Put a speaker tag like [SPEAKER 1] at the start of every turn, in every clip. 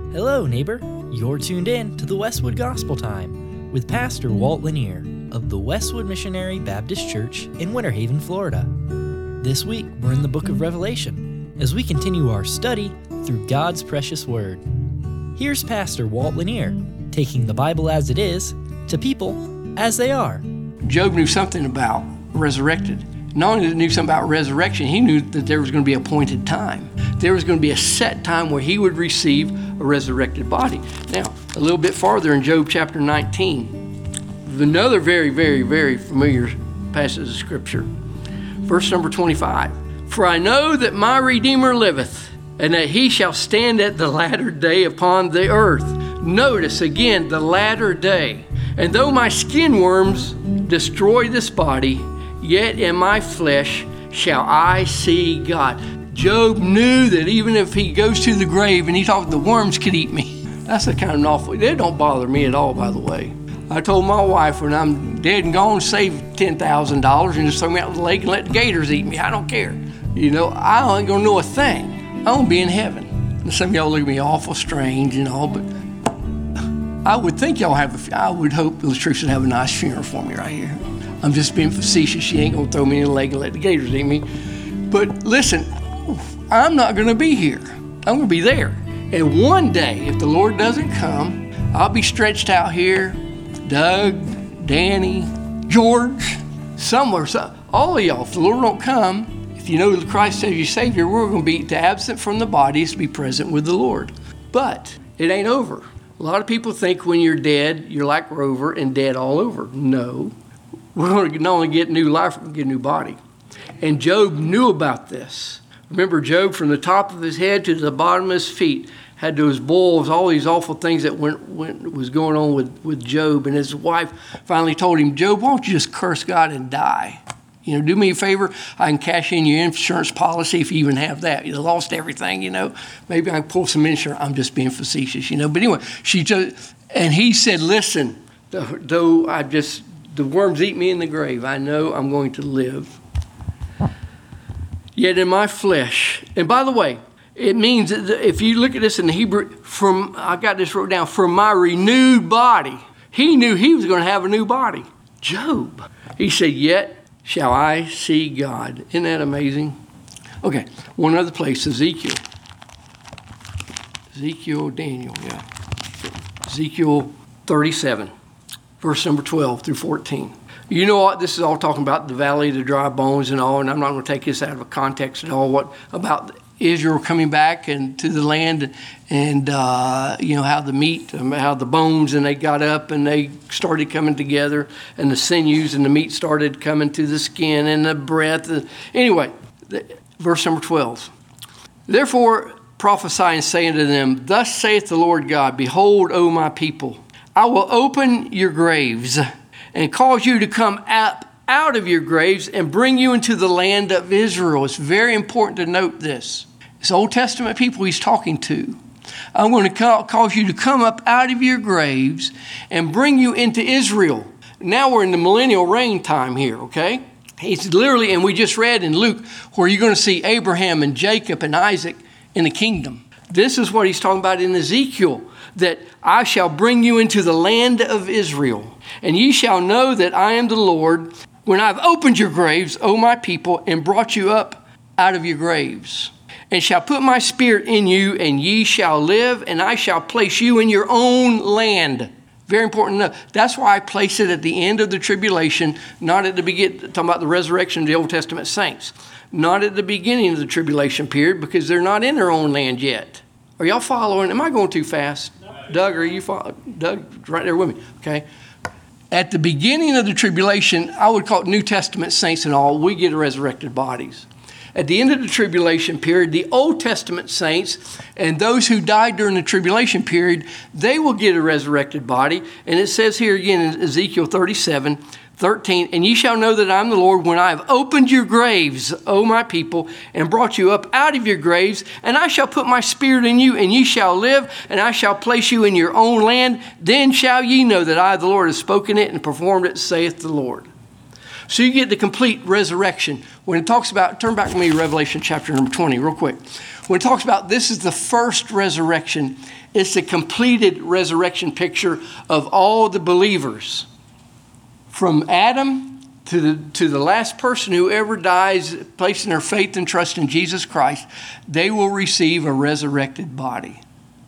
[SPEAKER 1] Hello, neighbor. You're tuned in to the Westwood Gospel Time with Pastor Walt Lanier of the Westwood Missionary Baptist Church in Winter Haven, Florida. This week, we're in the book of Revelation as we continue our study through God's precious Word. Here's Pastor Walt Lanier taking the Bible as it is to people as they are.
[SPEAKER 2] Job knew something about resurrected. Not only did he knew something about resurrection, he knew that there was going to be an appointed time. There was going to be a set time where he would receive a resurrected body. Now, a little bit farther in Job chapter 19, another very, very, very familiar passage of Scripture. Verse number 25. For I know that my Redeemer liveth, and that he shall stand at the latter day upon the earth. Notice again, the latter day. And though my skin worms destroy this body, yet in my flesh shall I see God. Job knew that even if he goes to the grave and he thought the worms could eat me. That's the kind of awful. They don't bother me at all, by the way. I told my wife when I'm dead and gone, save $10,000 and just throw me out the lake and let the gators eat me. I don't care. You know, I ain't gonna know a thing. I'm gonna be in heaven. And some of y'all look at me awful strange and all, but I would think y'all I would hope the church would have a nice funeral for me right here. I'm just being facetious. She ain't gonna throw me in the lake and let the gators eat me. But listen, I'm not gonna be here. I'm gonna be there. And one day, if the Lord doesn't come, I'll be stretched out here. Doug, Danny, George, somewhere, all of y'all, if the Lord don't come, if you know Christ as your Savior, we're gonna be absent from the bodies to be present with the Lord. But it ain't over. A lot of people think when you're dead, you're like Rover and dead all over. No. We're going to not only get new life, we're going to get a new body. And Job knew about this. Remember, Job, from the top of his head to the bottom of his feet, had those boils, all these awful things that was going on with Job. And his wife finally told him, Job, why don't you just curse God and die? You know, do me a favor. I can cash in your insurance policy if you even have that. You lost everything, you know. Maybe I can pull some insurance. I'm just being facetious, you know. But anyway, and he said, listen, though the worms eat me in the grave, I know I'm going to live. Yet in my flesh, and by the way, it means that if you look at this in the Hebrew, I got this wrote down, from my renewed body. He knew he was going to have a new body. Job. He said, yet shall I see God. Isn't that amazing? Okay, one other place, Ezekiel, Daniel, yeah. Ezekiel 37, verse number 12 through 14. You know what? This is all talking about the valley of the dry bones and all, and I'm not going to take this out of a context at all. What about Israel coming back and to the land, and you know how the bones, and they got up and they started coming together, and the sinews and the meat started coming to the skin and the breath. Anyway, verse number 12. Therefore prophesy and say unto them, thus saith the Lord God, behold, O my people, I will open your graves and cause you to come out of your graves and bring you into the land of Israel. It's very important to note this. It's Old Testament people he's talking to. I'm going to cause you to come up out of your graves and bring you into Israel. Now we're in the millennial reign time here, okay? It's literally, and we just read in Luke, where you're going to see Abraham and Jacob and Isaac in the kingdom. This is what he's talking about in Ezekiel, that I shall bring you into the land of Israel, and ye shall know that I am the Lord when I've opened your graves, O my people, and brought you up out of your graves, and shall put my spirit in you, and ye shall live, and I shall place you in your own land. Very important to know. That's why I place it at the end of the tribulation, not at the beginning, talking about the resurrection of the Old Testament saints, not at the beginning of the tribulation period, because they're not in their own land yet. Are y'all following? Am I going too fast? Doug, are you following? Doug, right there with me, okay? At the beginning of the tribulation, I would call it New Testament saints and all, we get resurrected bodies. At the end of the tribulation period, the Old Testament saints and those who died during the tribulation period, they will get a resurrected body. And it says here again in Ezekiel 37:13, and ye shall know that I am the Lord when I have opened your graves, O my people, and brought you up out of your graves, and I shall put my spirit in you, and ye shall live, and I shall place you in your own land. Then shall ye know that I, the Lord, have spoken it and performed it, saith the Lord. So you get the complete resurrection. When it talks about, turn back to me, Revelation chapter number 20, real quick. When it talks about this is the first resurrection, it's a completed resurrection picture of all the believers. From Adam to the last person who ever dies, placing their faith and trust in Jesus Christ, they will receive a resurrected body.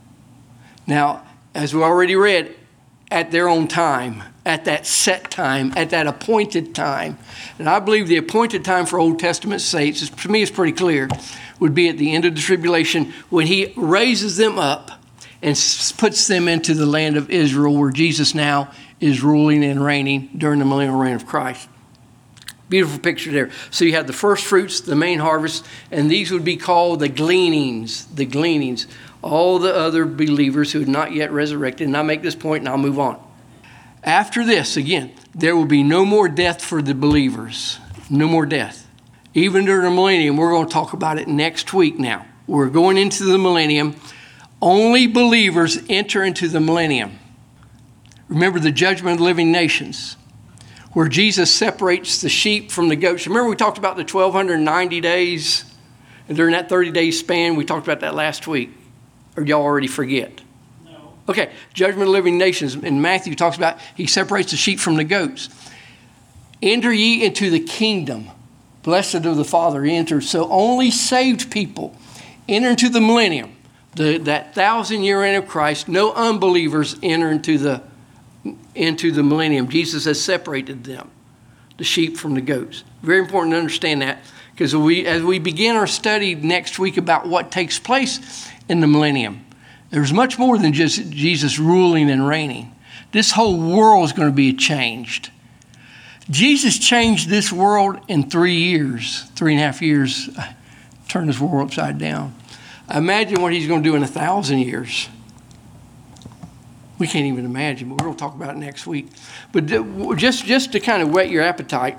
[SPEAKER 2] Now, as we already read, at their own time, at that set time, at that appointed time. And I believe the appointed time for Old Testament saints, to me it's pretty clear, would be at the end of the tribulation when he raises them up and puts them into the land of Israel where Jesus now is ruling and reigning during the millennial reign of Christ. Beautiful picture there. So you have the first fruits, the main harvest, and these would be called the gleanings, all the other believers who had not yet resurrected. And I'll make this point and I'll move on. After this, again, there will be no more death for the believers. No more death. Even during the millennium, we're going to talk about it next week now. We're going into the millennium. Only believers enter into the millennium. Remember the judgment of the living nations, where Jesus separates the sheep from the goats. Remember we talked about the 1,290 days? And during that 30-day span, we talked about that last week. Or y'all already forget? No. Okay, judgment of the living nations. In Matthew talks about he separates the sheep from the goats. Enter ye into the kingdom. Blessed of the Father enter. So only saved people enter into the millennium. That 1,000-year reign of Christ. No unbelievers enter into the millennium. Jesus has separated them, the sheep from the goats. Very important to understand that, because as we begin our study next week about what takes place in the millennium, there's much more than just Jesus ruling and reigning. This whole world is going to be changed. Jesus changed this world in 3 years, 3.5 years, turned this world upside down. Imagine what he's going to do in 1,000 years. We can't even imagine, but we're going to talk about it next week. But just to kind of whet your appetite,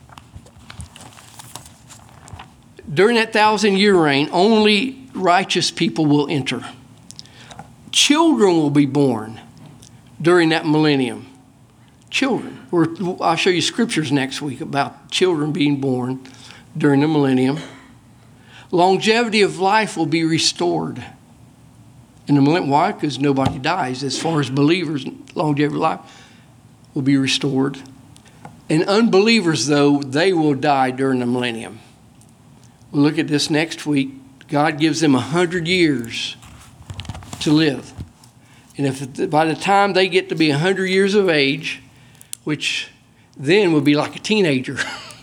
[SPEAKER 2] during that 1,000-year reign, only righteous people will enter. Children will be born during that millennium. Children. I'll show you scriptures next week about children being born during the millennium. Longevity of life will be restored in the millennium. Why? Because nobody dies. As far as believers, longevity of life will be restored. And unbelievers, though, they will die during the millennium. We'll look at this next week. God gives them 100 years to live. And if by the time they get to be 100 years of age, which then would be like a teenager.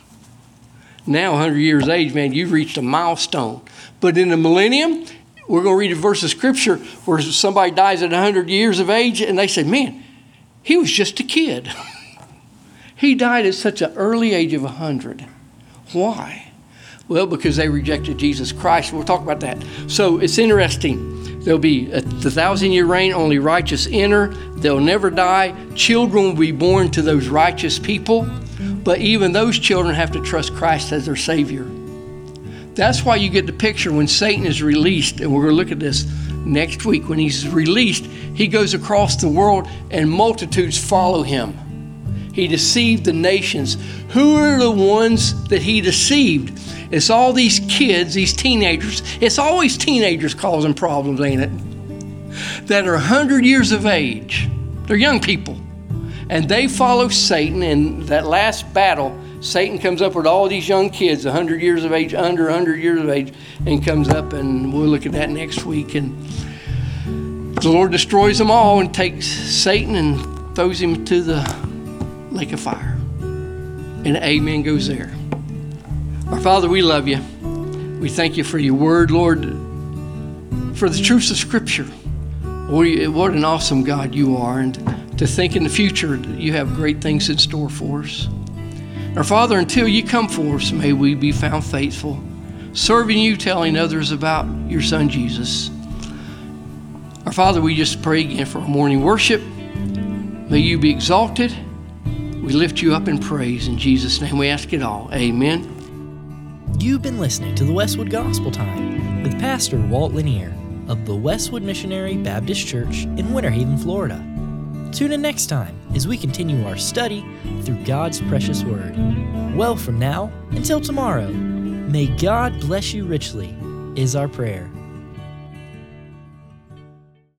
[SPEAKER 2] Now 100 years of age, man, you've reached a milestone. But in the millennium, we're going to read a verse of scripture where somebody dies at 100 years of age and they say, man, he was just a kid. He died at such an early age of 100. Why? Well, because they rejected Jesus Christ. We'll talk about that. So it's interesting. There'll be the 1,000-year reign, only righteous enter. They'll never die. Children will be born to those righteous people. But even those children have to trust Christ as their Savior. That's why you get the picture when Satan is released, and we're going to look at this next week. When he's released, he goes across the world and multitudes follow him. He deceived the nations. Who are the ones that he deceived? It's all these kids, these teenagers. It's always teenagers causing problems, ain't it? That are 100 years of age. They're young people. And they follow Satan. In that last battle, Satan comes up with all these young kids, 100 years of age, under 100 years of age, and comes up, and we'll look at that next week. And the Lord destroys them all and takes Satan and throws him to the lake of fire. And amen goes there. Our Father, we love you. We thank you for your word, Lord, for the truths of Scripture. What an awesome God you are. And to think in the future that you have great things in store for us. Our Father, until you come for us, may we be found faithful, serving you, telling others about your Son, Jesus. Our Father, we just pray again for our morning worship. May you be exalted. We lift you up in praise. In Jesus' name we ask it all. Amen.
[SPEAKER 1] You've been listening to the Westwood Gospel Time with Pastor Walt Lanier of the Westwood Missionary Baptist Church in Winter Haven, Florida. Tune in next time as we continue our study through God's precious Word. Well, from now until tomorrow, may God bless you richly, is our prayer.